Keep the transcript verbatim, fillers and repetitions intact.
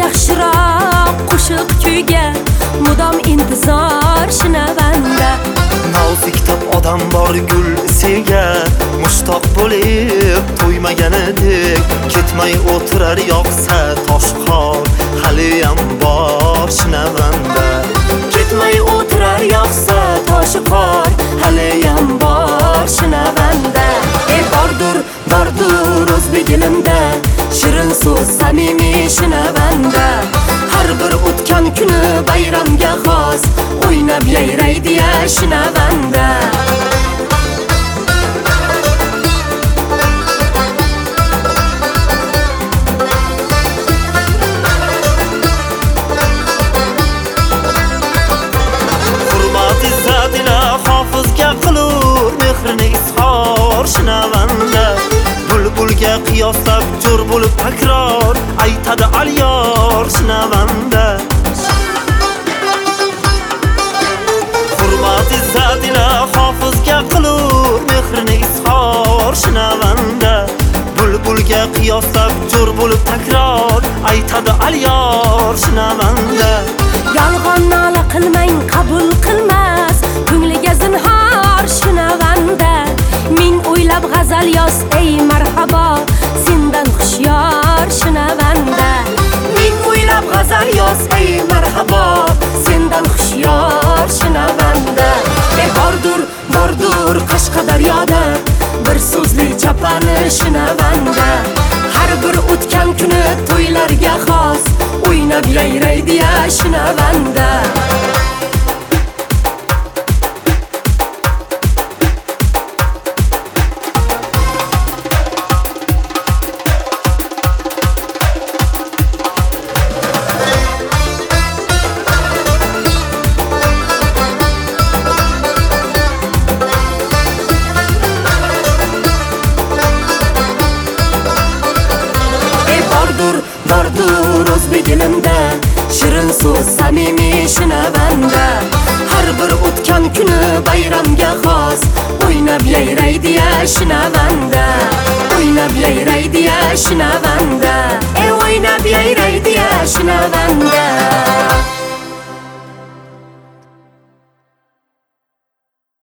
yaxshiroq qo'shiq kuyga mudom intizor shinavanda. Nozik top odam bor gul isiga mushtoq bo'lib to'ymagan edik. Ketmay o'tirar yoqsa tosh qor haliyam bor shinavanda. Ketmay o'tirar yoqsa tosh qor haliyam bor shinavanda. Ey bordur, bordur o'zbek dilimda shirin so'z samimiy shinavanda. Har bir o'tgan kuni bayramga xos o'ynab yayraydi ya shinavanda. Hurmat izzat ila hofizga qilur mehrini izhor shinavanda. Bulbulga qiyoslab jo'r bo'lib takror aytadi alyor shinavanda. Hurmat izzat ila hofizga qilur mehrini izhor shinavanda. Bulbulga qiyoslab jo'r bo'lib takror aytadi alyor shinavanda. Yolg'on nola qilmang, qabul qilmas ko'ngliga zinhor shinavanda. Min o'ylab g'azal yoz ey marhabo sendan xushyor shinavanda. Min o'ylab g'azal yoz ey marhabo sendan xushyor shinavanda. Ey bordur, bordur Qashqadaryoda bir so'zli chapani shinavanda. Har bir o'tgan kuni to'ylarga xos o'ynab yayraydi ya shinavanda. Bordur o'zbek dilimda shirin so'z samimiy shinavanda. Har bir o'tgan kuni bayramga xos o'ynab yayraydi ya shinavanda. O'ynab yayraydi ya shinavanda. Ey o'ynab yayraydi ya shinavanda.